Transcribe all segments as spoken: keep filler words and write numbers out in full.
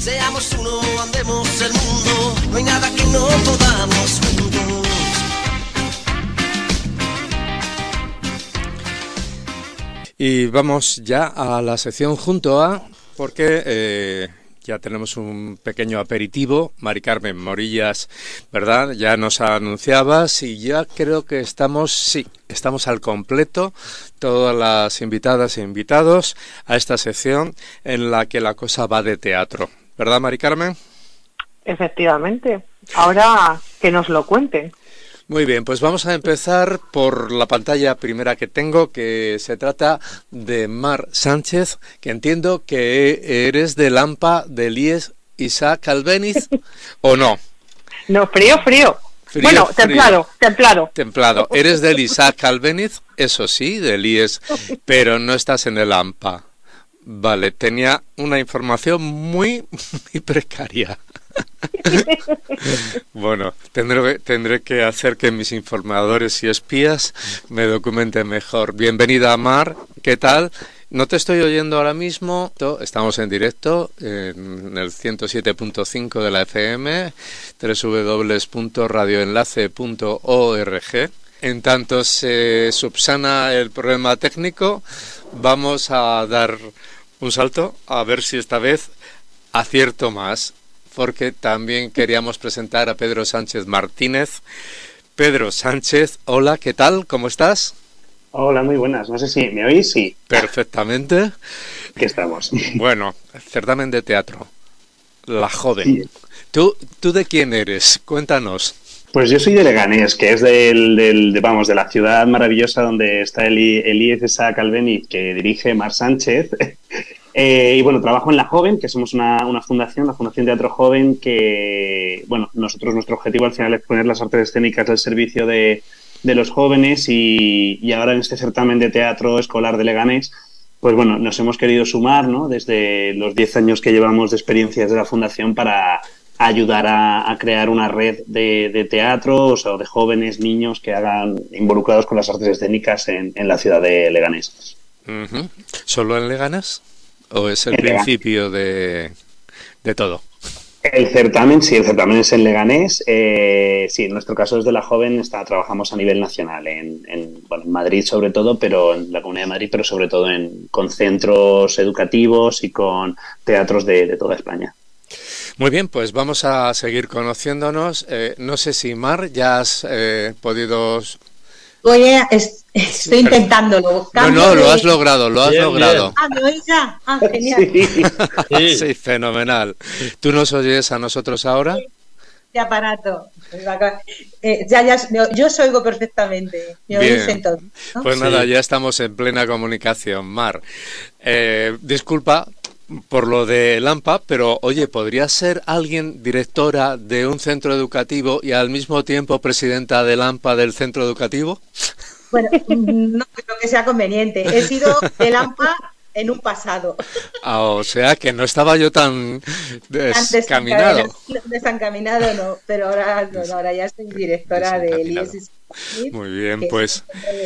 Seamos uno, andemos el mundo, no hay nada que no podamos juntos. Y vamos ya a la sección Junto a, porque eh, ya tenemos un pequeño aperitivo. Mari Carmen Morillas, ¿verdad? Ya nos anunciabas y ya creo que estamos, sí, estamos al completo, todas las invitadas e invitados a esta sección en la que la cosa va de teatro. ¿Verdad, Mari Carmen? Efectivamente. Ahora que nos lo cuenten. Muy bien, pues vamos a empezar por la pantalla primera que tengo, que se trata de Mar Sánchez, que entiendo que eres del AMPA del I E S Isaac Albéniz, ¿o no? No, frío, frío. Frío, bueno, frío. templado, templado. Templado. Eres del Isaac Albéniz, eso sí, del I E S, pero no estás en el AMPA. Vale, tenía una información muy, muy precaria. Bueno, tendré, tendré que hacer que mis informadores y espías me documenten mejor. Bienvenida, Mar, ¿qué tal? No te estoy oyendo ahora mismo, estamos en directo en el ciento siete punto cinco de la F M, doble u doble u doble u punto radio enlace punto org. En tanto se subsana el problema técnico, vamos a dar un salto a ver si esta vez acierto más, porque también queríamos presentar a Pedro Sánchez Martínez. Pedro Sánchez, hola, ¿qué tal? ¿Cómo estás? Hola, muy buenas. No sé si me oís, sí. Perfectamente. Aquí estamos. Bueno, certamen de teatro, La Joven. Sí. ¿Tú, ¿Tú de quién eres? Cuéntanos. Pues yo soy de Leganés, que es del, del de, vamos, de la ciudad maravillosa donde está el, el I E S Isaac Albéniz, que dirige Mar Sánchez. Eh, y bueno, trabajo en La Joven, que somos una, una fundación, la Fundación Teatro Joven, que, bueno, nosotros, nuestro objetivo al final es poner las artes escénicas al servicio de, de los jóvenes y, y ahora en este certamen de teatro escolar de Leganés, pues bueno, nos hemos querido sumar, ¿no? Desde los diez años que llevamos de experiencias de la fundación para ayudar a, a crear una red de, de teatro, o sea, de jóvenes, niños que hagan involucrados con las artes escénicas en, en la ciudad de Leganés. Uh-huh. ¿Solo en Leganés? ¿O es el principio de, de todo? El certamen, sí, el certamen es en Leganés. Eh, sí, en nuestro caso desde La Joven está, trabajamos a nivel nacional, en, en, bueno, en Madrid sobre todo, pero en la Comunidad de Madrid, pero sobre todo en, con centros educativos y con teatros de, de toda España. Muy bien, pues vamos a seguir conociéndonos. Eh, no sé si, Mar, ya has eh, podido... Oye, es, estoy intentándolo. No, no, lo has logrado, lo has bien, logrado. Bien. Ah, ¿me oís ya? Ah, genial. Sí. Sí. Sí, fenomenal. ¿Tú nos oyes a nosotros ahora? Qué aparato. Eh, ya, ya, yo os oigo perfectamente. ¿Me oís entonces? ¿No? Pues Sí. nada, ya estamos en plena comunicación, Mar. Eh, disculpa por lo de Lampa, pero oye, ¿podría ser alguien directora de un centro educativo y al mismo tiempo presidenta de Lampa del centro educativo? Bueno, no creo que sea conveniente. He sido del AMPA en un pasado. Ah, o sea que no estaba yo tan descaminado. Desencaminado no, pero ahora, no, ahora ya soy directora del I E S. Muy bien, pues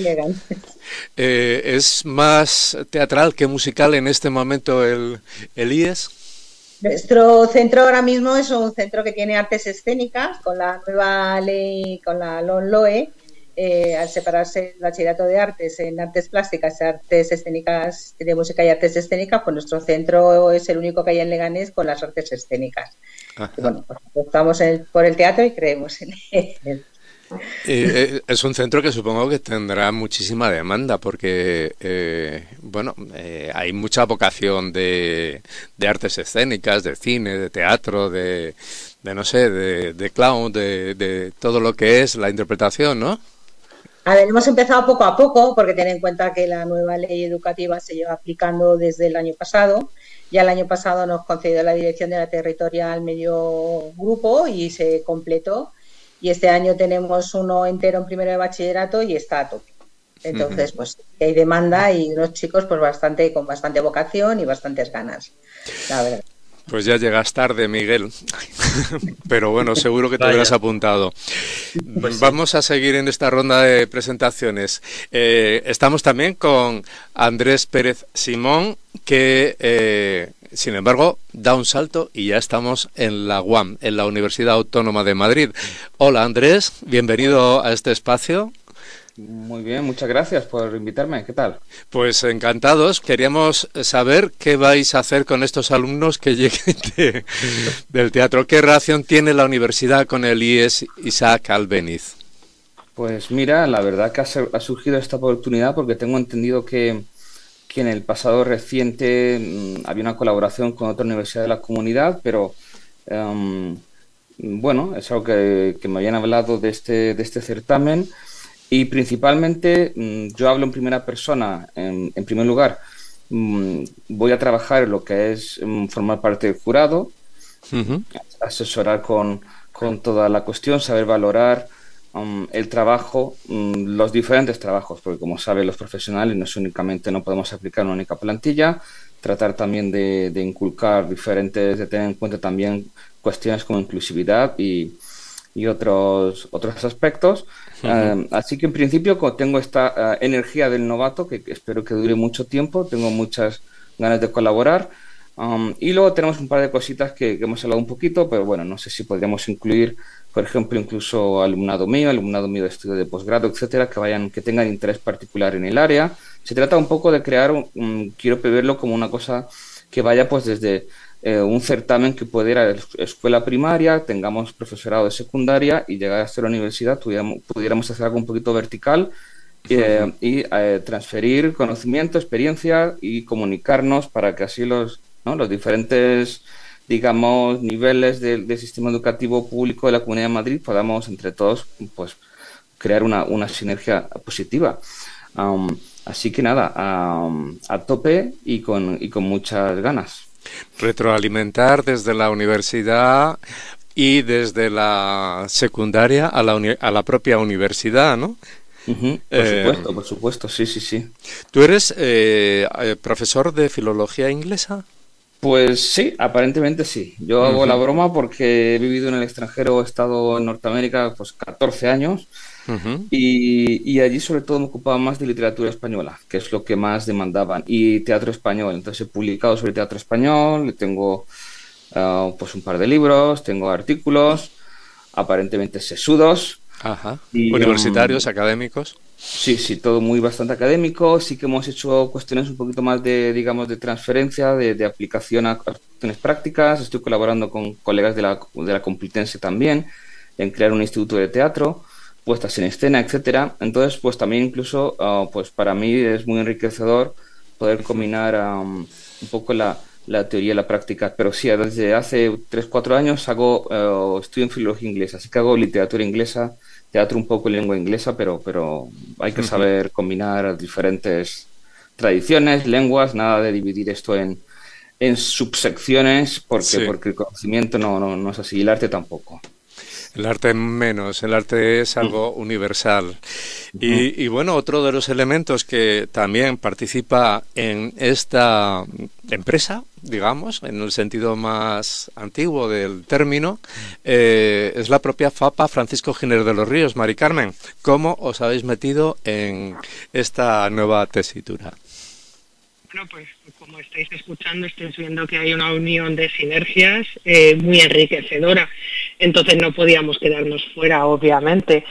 eh, es más teatral que musical en este momento el, el I E S. Nuestro centro ahora mismo es un centro que tiene artes escénicas con la nueva ley, con la LOMLOE. Eh, al separarse el bachillerato de artes en artes plásticas, artes escénicas, de música y artes escénicas, pues nuestro centro es el único que hay en Leganés con las artes escénicas. Y bueno, pues estamos en el, por el teatro y creemos en él. Eh, es un centro que supongo que tendrá muchísima demanda porque, eh, bueno, eh, hay mucha vocación de, de artes escénicas, de cine, de teatro, de, de no sé, de, de clown, de, de todo lo que es la interpretación, ¿no? A ver, hemos empezado poco a poco, porque ten en cuenta que la nueva ley educativa se lleva aplicando desde el año pasado. Ya el año pasado nos concedió la dirección de la territorial medio grupo y se completó. Y este año tenemos uno entero en primero de bachillerato y está a tope. Entonces, pues hay demanda y unos chicos pues bastante con bastante vocación y bastantes ganas, la verdad. Pues ya llegas tarde, Miguel. pero bueno, seguro que te Vaya. hubieras apuntado. Pues sí. Vamos a seguir en esta ronda de presentaciones. Eh, estamos también con Andrés Pérez Simón, que eh, sin embargo da un salto y ya estamos en la U A M, en la Universidad Autónoma de Madrid. Hola Andrés, bienvenido a este espacio. Muy bien, muchas gracias por invitarme. ¿Qué tal? Pues encantados. Queríamos saber qué vais a hacer con estos alumnos que lleguen de- del teatro. ¿Qué relación tiene la universidad con el I E S Isaac Albéniz? Pues mira, la verdad que ha, sur- ha surgido esta oportunidad porque tengo entendido que, que en el pasado reciente mm, había una colaboración con otra universidad de la comunidad, pero em, bueno, es algo que, que me habían hablado de este, de este certamen. Y principalmente mm, yo hablo en primera persona. En, en primer lugar, mm, voy a trabajar en lo que es mm, formar parte del jurado, Ujú. asesorar con, con toda la cuestión, saber valorar um, el trabajo, um, los diferentes trabajos, porque como saben los profesionales, no es únicamente, no podemos aplicar una única plantilla, tratar también de, de inculcar diferentes, de tener en cuenta también cuestiones como inclusividad y, y otros, otros aspectos. Uh, así que en principio co- tengo esta uh, energía del novato que, que espero que dure mucho tiempo, tengo muchas ganas de colaborar. Um, y luego tenemos un par de cositas que, que hemos hablado un poquito, pero bueno, no sé si podríamos incluir, por ejemplo, incluso alumnado mío, alumnado mío de estudio de posgrado, etcétera, que vayan, que tengan interés particular en el área. Se trata un poco de crear, un, un- quiero verlo como una cosa que vaya pues desde eh, un certamen que puede ir a la es- escuela primaria, tengamos profesorado de secundaria y llegar hasta la universidad, tuviéramos- pudiéramos hacer algo un poquito vertical eh, y eh, transferir conocimiento, experiencia y comunicarnos para que así los, ¿no? los diferentes, digamos, niveles del, del sistema educativo público de la Comunidad de Madrid podamos entre todos pues crear una, una sinergia positiva. Um, así que nada, um, a tope y con, y con muchas ganas. Retroalimentar desde la universidad y desde la secundaria a la, uni- a la propia universidad, ¿no? Ujú, por Eh, supuesto, por supuesto, sí, sí, sí. ¿Tú eres eh, eh, profesor de filología inglesa? Pues sí, aparentemente sí. Yo hago la Ujú, broma porque he vivido en el extranjero, he estado en Norteamérica pues catorce años ujú. y, y allí sobre todo me ocupaba más de literatura española, que es lo que más demandaban, y teatro español. Entonces he publicado sobre teatro español, tengo ah, pues un par de libros, tengo artículos, aparentemente sesudos Ajá. y um, Universitarios, académicos. sí, sí, todo muy bastante académico. Sí que hemos hecho cuestiones un poquito más de, digamos, de transferencia, de, de aplicación a cuestiones prácticas. Estoy colaborando con colegas de la, de la Complutense también en crear un instituto de teatro, puestas en escena, etcétera. Entonces, pues también incluso, ah, pues para mí es muy enriquecedor poder combinar um, un poco la, la teoría y la práctica. Pero sí, desde hace tres cuatro años hago, eh, estudio en filología inglesa, así que hago literatura inglesa, teatro un poco en lengua inglesa, pero, pero hay que Ujú. saber combinar diferentes tradiciones, lenguas, nada de dividir esto en, en subsecciones, porque, Sí. porque el conocimiento no, no, no es así, y el arte tampoco. El arte menos, el arte es Ujú, algo universal. ujú, Y, y bueno, otro de los elementos que también participa en esta empresa, digamos, en el sentido más antiguo del término, eh, es la propia FAPA Francisco Giner de los Ríos. Mari Carmen, ¿cómo os habéis metido en esta nueva tesitura? Bueno, pues como estáis escuchando, estáis viendo que hay una unión de sinergias eh, muy enriquecedora. Entonces no podíamos quedarnos fuera, obviamente.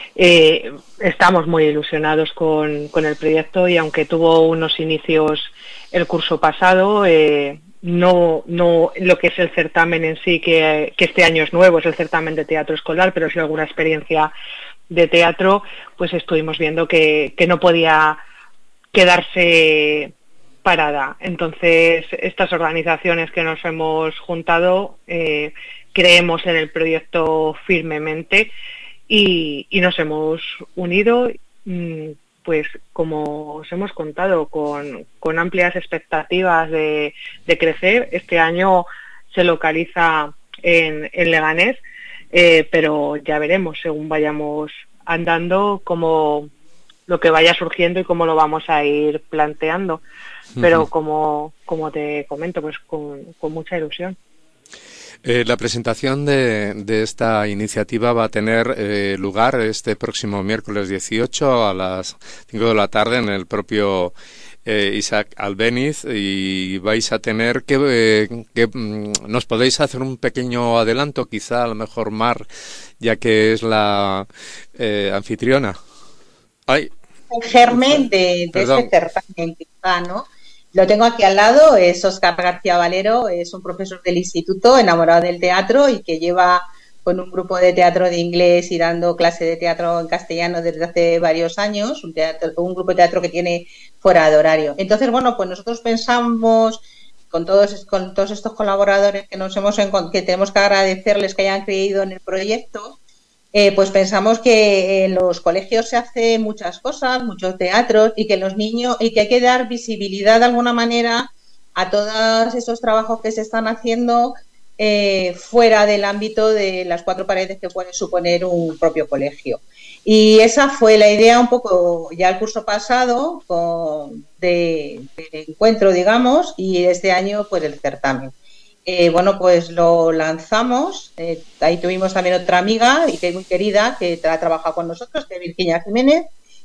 Eh, estamos muy ilusionados con, con el proyecto y aunque tuvo unos inicios el curso pasado, eh, no, no lo que es el certamen en sí, que, que este año es nuevo, es el certamen de teatro escolar, pero sí alguna experiencia de teatro, pues estuvimos viendo que, que no podía quedarse parada. Entonces, estas organizaciones que nos hemos juntado, eh, creemos en el proyecto firmemente y, y nos hemos unido, mmm, pues como os hemos contado, con, con amplias expectativas de, de crecer. Este año se localiza en, en Leganés, eh, pero ya veremos según vayamos andando cómo lo que vaya surgiendo y cómo lo vamos a ir planteando. Pero como, como te comento, pues con, con mucha ilusión. Eh, la presentación de, de esta iniciativa va a tener eh, lugar este próximo miércoles dieciocho a las cinco de la tarde en el propio eh, Isaac Albéniz, y vais a tener que, eh, que mm, nos podéis hacer un pequeño adelanto, quizá a lo mejor Mar, ya que es la eh, anfitriona. Ay, El germen de, de este certamen, quizá, ¿no? Lo tengo aquí al lado, es Óscar García Valero, es un profesor del instituto enamorado del teatro y que lleva con un grupo de teatro de inglés y dando clase de teatro en castellano desde hace varios años, un, teatro, un grupo de teatro que tiene fuera de horario. Entonces, bueno, pues nosotros pensamos con todos, con todos estos colaboradores que nos hemos que tenemos que agradecerles que hayan creído en el proyecto. Eh, pues pensamos que en los colegios se hacen muchas cosas, muchos teatros, y que los niños, y que hay que dar visibilidad de alguna manera a todos esos trabajos que se están haciendo eh, fuera del ámbito de las cuatro paredes que puede suponer un propio colegio. Y esa fue la idea un poco ya el curso pasado con, de, de encuentro, digamos, y este año pues el certamen. Eh, bueno, pues lo lanzamos, eh, ahí tuvimos también otra amiga y que es muy querida, que ha trabajado con nosotros, que es Virginia Jiménez,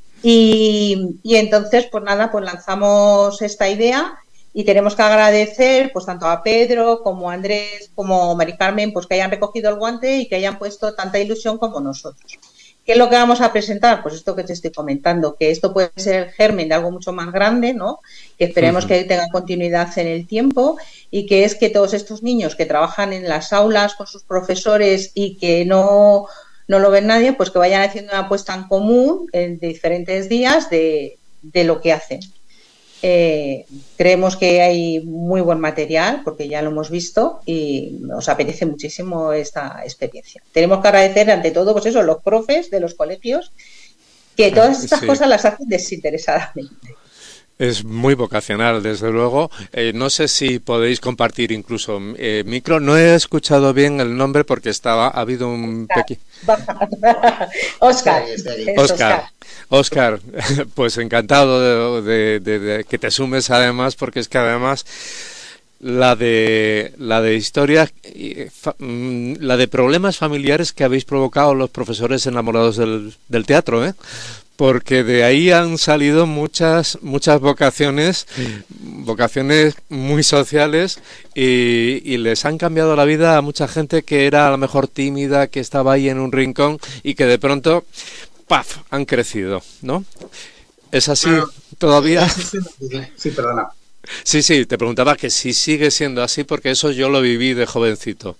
y, y entonces, pues nada, pues lanzamos esta idea y tenemos que agradecer pues tanto a Pedro como a Andrés como Mari Carmen, pues que hayan recogido el guante y que hayan puesto tanta ilusión como nosotros. ¿Qué es lo que vamos a presentar? Pues esto que te estoy comentando, que esto puede ser el germen de algo mucho más grande, ¿no? Que esperemos uh-huh. que tenga continuidad en el tiempo, y que es que todos estos niños que trabajan en las aulas con sus profesores y que no, no lo ven nadie, pues que vayan haciendo una apuesta en común en diferentes días de, de lo que hacen. Eh, creemos que hay muy buen material porque ya lo hemos visto y nos apetece muchísimo esta experiencia. Tenemos que agradecer ante todo, pues eso, los profes de los colegios, que todas estas sí. cosas las hacen desinteresadamente. Es muy vocacional, desde luego. Eh, no sé si podéis compartir incluso eh, micro. No he escuchado bien el nombre porque estaba ha habido un pequeño... Óscar. Óscar. Óscar, pues encantado de, de, de, de que te sumes además, porque es que además la de la de historias, la de problemas familiares que habéis provocado los profesores enamorados del, del teatro, ¿eh? Porque de ahí han salido muchas muchas vocaciones, vocaciones muy sociales, y, y les han cambiado la vida a mucha gente que era a lo mejor tímida, que estaba ahí en un rincón y que de pronto ¡paf!, han crecido, ¿no? ¿Es así bueno, todavía? Sí, perdona. Sí, sí, te preguntaba que si sigue siendo así, porque eso yo lo viví de jovencito.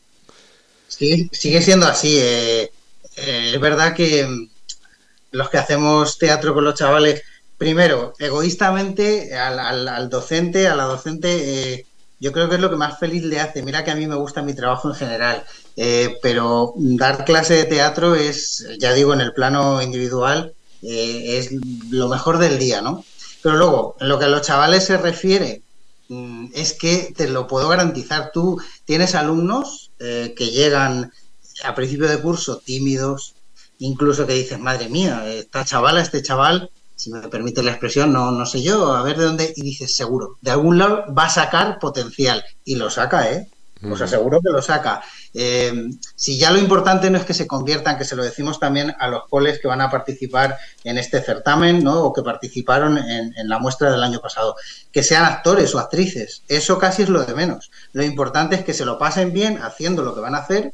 Sí, sigue siendo así. Eh, eh, es verdad que los que hacemos teatro con los chavales, primero, egoístamente, al, al, al docente, a la docente, eh, yo creo que es lo que más feliz le hace. Mira que a mí me gusta mi trabajo en general, eh, pero dar clase de teatro es, ya digo, en el plano individual, eh, es lo mejor del día, ¿no? Pero luego, en lo que a los chavales se refiere, mm, es que te lo puedo garantizar. Tú tienes alumnos eh, que llegan a principio de curso tímidos, incluso que dices, madre mía, esta chavala, este chaval, si me permite la expresión, no, no sé yo, a ver de dónde, y dices, seguro, de algún lado va a sacar potencial, y lo saca, ¿eh? Os aseguro que lo saca. Eh, si ya lo importante no es que se conviertan, que se lo decimos también a los coles que van a participar en este certamen, ¿no? O que participaron en, en la muestra del año pasado, que sean actores o actrices, eso casi es lo de menos. Lo importante es que se lo pasen bien haciendo lo que van a hacer,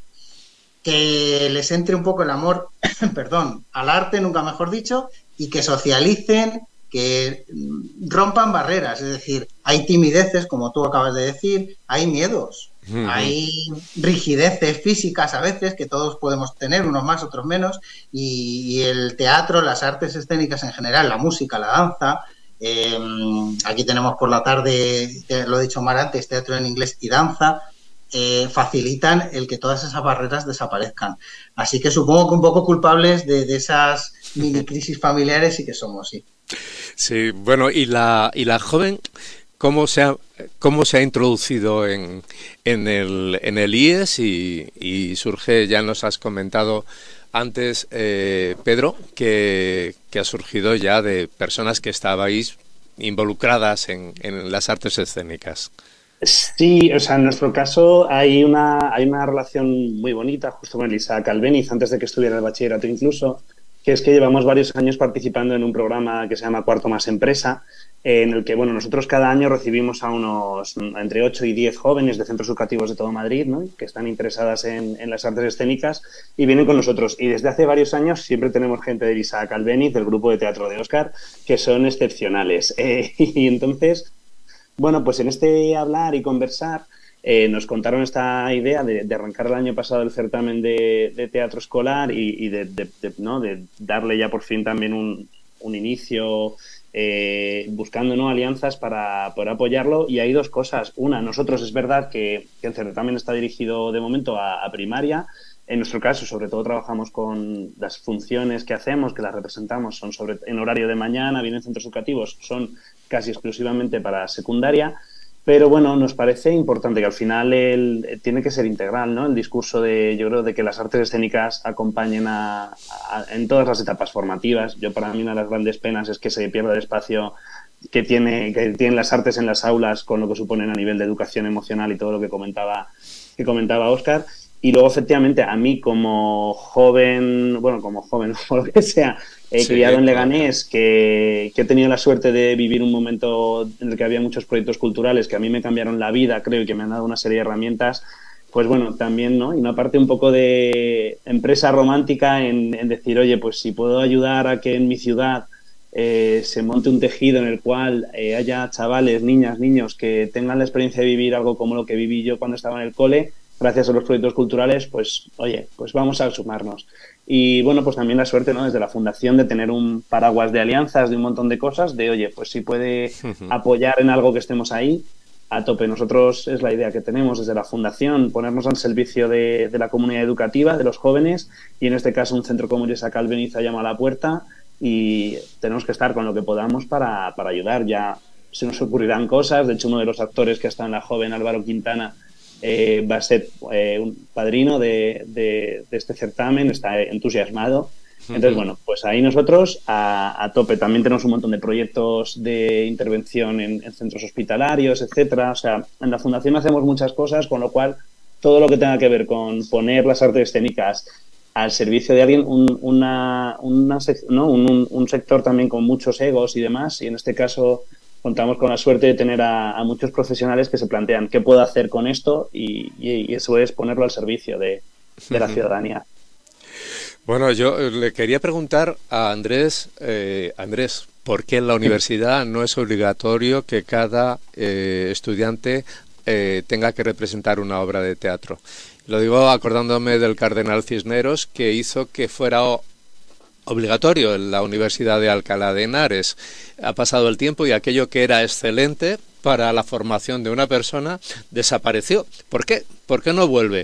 que les entre un poco el amor, perdón, al arte, nunca mejor dicho, y que socialicen, que rompan barreras. Es decir, hay timideces, como tú acabas de decir, hay miedos, uh-huh. hay rigideces físicas a veces, que todos podemos tener, unos más, otros menos, y, y el teatro, las artes escénicas en general, la música, la danza, eh, aquí tenemos por la tarde, lo he dicho más antes, teatro en inglés y danza, Eh, facilitan el que todas esas barreras desaparezcan. Así que supongo que un poco culpables de, de esas mini crisis familiares sí que somos, sí. Sí, bueno, y la y la joven, ¿cómo se ha, cómo se ha introducido en, en, el, en el I E S? Y, y surge, ya nos has comentado antes, eh, Pedro, que, que ha surgido ya de personas que estabais involucradas en, en las artes escénicas. Sí, o sea, en nuestro caso hay una, hay una relación muy bonita justo con Elisa Calveniz, antes de que estuviera en el bachillerato incluso, que es que llevamos varios años participando en un programa que se llama Cuarto Más Empresa, en el que, bueno, nosotros cada año recibimos a unos entre ocho y diez jóvenes de centros educativos de todo Madrid, ¿no?, que están interesadas en, en las artes escénicas y vienen con nosotros. Y desde hace varios años siempre tenemos gente de Elisa Calveniz, del grupo de teatro de Óscar, que son excepcionales. Eh, y entonces... Bueno, pues en este hablar y conversar eh, nos contaron esta idea de, de arrancar el año pasado el certamen de, de teatro escolar y, y de, de, de, ¿no? de darle ya por fin también un, un inicio eh, buscando, ¿no?, alianzas para poder apoyarlo. Y hay dos cosas. Una, nosotros es verdad que, que el certamen está dirigido de momento a, a primaria. En nuestro caso, sobre todo, trabajamos con las funciones que hacemos, que las representamos, son sobre, en horario de mañana, vienen centros educativos, son casi exclusivamente para secundaria, pero bueno, nos parece importante que al final el, el, tiene que ser integral, ¿no? El discurso de, yo creo, de que las artes escénicas acompañen a, a, en todas las etapas formativas. Yo, para mí, una de las grandes penas es que se pierda el espacio que tiene, que tienen las artes en las aulas con lo que suponen a nivel de educación emocional y todo lo que comentaba, que comentaba Óscar. Y luego, efectivamente, a mí como joven, bueno, como joven, o lo que sea, he sí, criado en Leganés, que, que he tenido la suerte de vivir un momento en el que había muchos proyectos culturales que a mí me cambiaron la vida, creo, y que me han dado una serie de herramientas, pues bueno, también, ¿no? Y una parte un poco de empresa romántica en, en decir, oye, pues si puedo ayudar a que en mi ciudad eh, se monte un tejido en el cual eh, haya chavales, niñas, niños que tengan la experiencia de vivir algo como lo que viví yo cuando estaba en el cole, gracias a los proyectos culturales, pues, oye, pues vamos a sumarnos. Y, bueno, pues también la suerte, ¿no?, desde la Fundación de tener un paraguas de alianzas, de un montón de cosas, de, oye, pues si puede apoyar en algo que estemos ahí, a tope. Nosotros es la idea que tenemos desde la Fundación, ponernos al servicio de, de la comunidad educativa, de los jóvenes, y en este caso un centro como Elisa Calveniz llama a la puerta y tenemos que estar con lo que podamos para, para ayudar. Ya se nos ocurrirán cosas. De hecho, uno de los actores que está en La Joven, Álvaro Quintana, Eh, va a ser eh, un padrino de, de, de este certamen, está entusiasmado. Entonces, uh-huh. bueno, pues ahí nosotros a, a tope. También tenemos un montón de proyectos de intervención en, en centros hospitalarios, etcétera. O sea, en la Fundación hacemos muchas cosas, con lo cual todo lo que tenga que ver con poner las artes escénicas al servicio de alguien, un, una, una sec- ¿no? un, un, un sector también con muchos egos y demás, y en este caso contamos con la suerte de tener a, a muchos profesionales que se plantean qué puedo hacer con esto y, y, y eso es ponerlo al servicio de, de la ciudadanía. Bueno, yo le quería preguntar a Andrés, eh, Andrés, ¿por qué en la universidad no es obligatorio que cada eh, estudiante eh, tenga que representar una obra de teatro? Lo digo acordándome del cardenal Cisneros, que hizo que fuera obligatorio en la Universidad de Alcalá de Henares. Ha pasado el tiempo y aquello que era excelente para la formación de una persona desapareció. ¿Por qué? ¿Por qué no vuelve?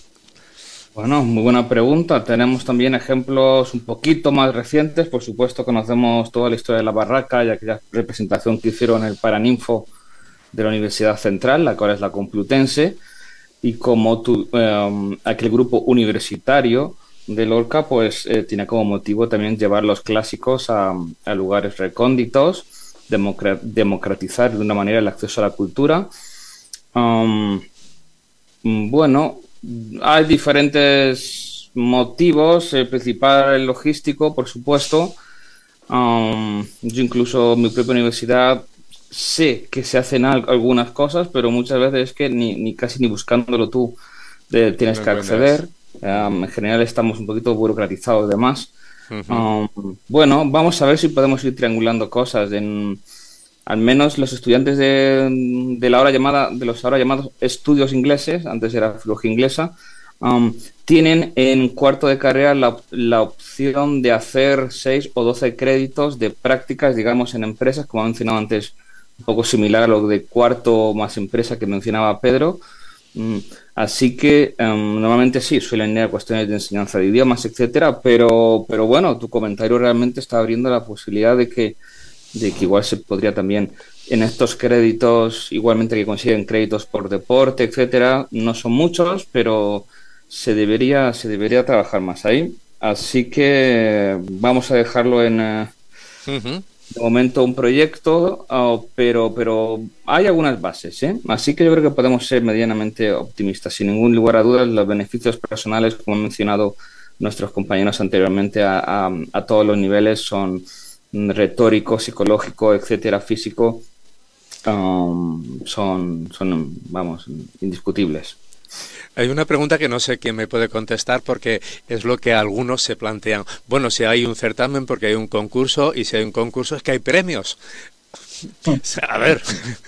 Bueno, muy buena pregunta. Tenemos también ejemplos un poquito más recientes. Por supuesto, conocemos toda la historia de la Barraca y aquella representación que hicieron en el Paraninfo de la Universidad Central, la cual es la Complutense, y como tu, eh, aquel grupo universitario de Lorca, pues eh, tiene como motivo también llevar los clásicos a, a lugares recónditos, democra- democratizar de una manera el acceso a la cultura. Um, bueno, hay diferentes motivos, el principal el logístico, por supuesto. Um, yo incluso en mi propia universidad sé que se hacen al- algunas cosas, pero muchas veces es que ni, ni casi ni buscándolo tú de, tienes No que encuentras. acceder. Um, en general estamos un poquito burocratizados de más. Uh-huh. Um, bueno, vamos a ver si podemos ir triangulando cosas. En, al menos los estudiantes de, de la ahora llamada, de los ahora llamados estudios ingleses, antes era filología inglesa, um, tienen en cuarto de carrera la, la opción de hacer seis o doce créditos de prácticas, digamos, en empresas, como ha mencionado antes, un poco similar a lo de cuarto más empresa que mencionaba Pedro. Mm, así que um, normalmente sí, suelen ir a cuestiones de enseñanza de idiomas, etcétera, pero, pero bueno, tu comentario realmente está abriendo la posibilidad de que, de que igual se podría también en estos créditos, igualmente que consiguen créditos por deporte, etcétera, no son muchos, pero se debería, se debería trabajar más ahí. Así que vamos a dejarlo en, uh, Uh-huh. de momento un proyecto, uh, pero, pero hay algunas bases, ¿eh? Así que yo creo que podemos ser medianamente optimistas. Sin ningún lugar a dudas, los beneficios personales, como han mencionado nuestros compañeros anteriormente, a, a, a todos los niveles son retórico, psicológico, etcétera, físico, um, son, son, vamos, indiscutibles. Hay una pregunta que no sé quién me puede contestar porque es lo que algunos se plantean. Bueno, si hay un certamen porque hay un concurso y si hay un concurso es que hay premios. A ver,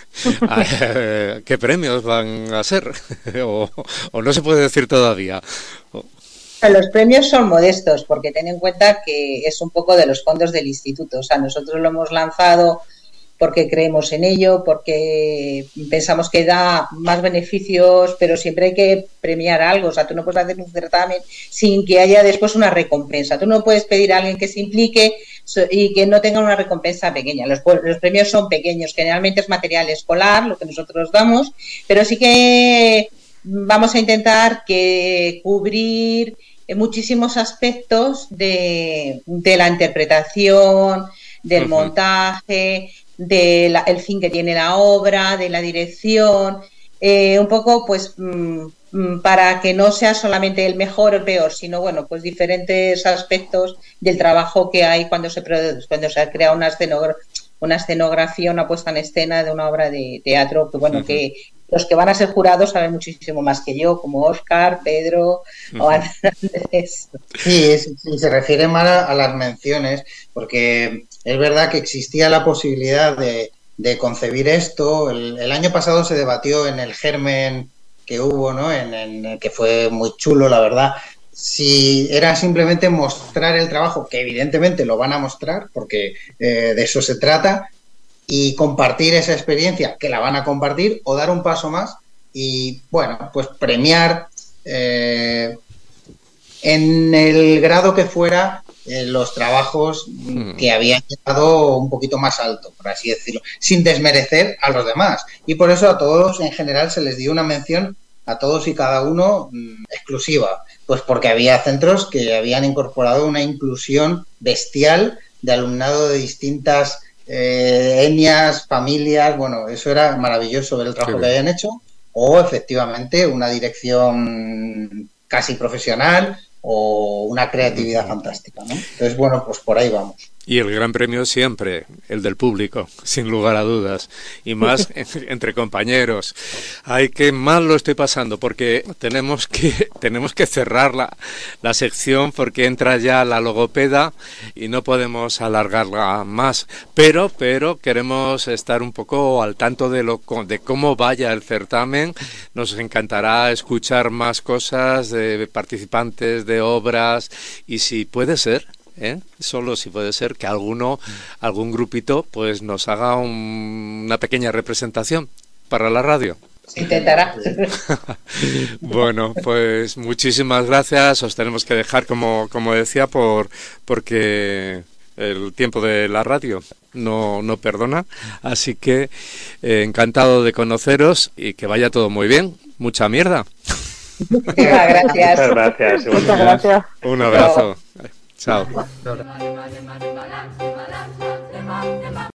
¿qué premios van a ser? O, o no se puede decir todavía. Los premios son modestos porque ten en cuenta que es un poco de los fondos del instituto. O sea, nosotros lo hemos lanzado porque creemos en ello, porque pensamos que da más beneficios, pero siempre hay que premiar algo. O sea, tú no puedes hacer un certamen sin que haya después una recompensa. Tú no puedes pedir a alguien que se implique y que no tenga una recompensa pequeña. Los, los premios son pequeños, generalmente es material escolar, lo que nosotros damos, pero sí que vamos a intentar que cubrir muchísimos aspectos de, de la interpretación, del uh-huh. montaje, del de fin que tiene la obra, de la dirección, eh, un poco pues mmm, para que no sea solamente el mejor o el peor, sino bueno, pues diferentes aspectos del trabajo que hay cuando se cuando se crea una escenografía, una escenografía, una puesta en escena de una obra de teatro, que bueno, uh-huh. que los que van a ser jurados saben muchísimo más que yo, como Óscar, Pedro uh-huh. o Andrés. Sí, es, sí, se refiere más a, a las menciones, porque es verdad que existía la posibilidad de, de concebir esto. El, el año pasado se debatió en el germen que hubo, ¿no? En, en, que fue muy chulo, la verdad. Si era simplemente mostrar el trabajo, que evidentemente lo van a mostrar, porque eh, de eso se trata, y compartir esa experiencia, que la van a compartir, o dar un paso más y, bueno, pues premiar eh, en el grado que fuera eh, los trabajos mm. que habían llegado un poquito más alto, por así decirlo, sin desmerecer a los demás. Y por eso a todos en general se les dio una mención, a todos y cada uno mmm, exclusiva, pues porque había centros que habían incorporado una inclusión bestial de alumnado de distintas eh, etnias, familias. Bueno, eso era maravilloso ver el trabajo sí, que habían hecho, o efectivamente una dirección casi profesional o una creatividad fantástica, ¿no? Entonces, bueno, pues por ahí vamos. Y el gran premio siempre, el del público, sin lugar a dudas, y más entre compañeros. Ay, qué mal lo estoy pasando, porque tenemos que tenemos que cerrar la, la sección porque entra ya la logopeda y no podemos alargarla más. Pero pero queremos estar un poco al tanto de lo de cómo vaya el certamen. Nos encantará escuchar más cosas de participantes, de obras, y si puede ser, ¿eh? Solo si puede ser que alguno, algún grupito, pues nos haga un, una pequeña representación para la radio. Se intentará. Bueno, pues muchísimas gracias. Os tenemos que dejar, como, como decía, por porque el tiempo de la radio no, no perdona. Así que eh, encantado de conoceros y que vaya todo muy bien. Mucha mierda. Muchas gracias. Muchas gracias. Muchas gracias. Un abrazo. Chao.